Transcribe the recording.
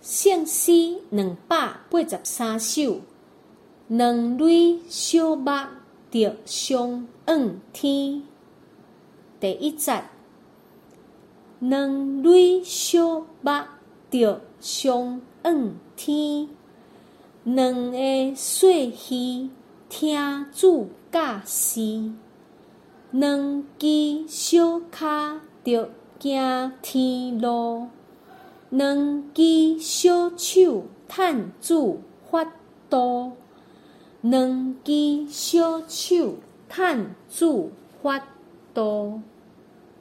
圣诗283首，两蕊小目着相望天。第一节，两蕊小目着相望天，两个细鱼听主教示，两只小脚着行天路，两只小手趁主法度，两只小手趁主法度。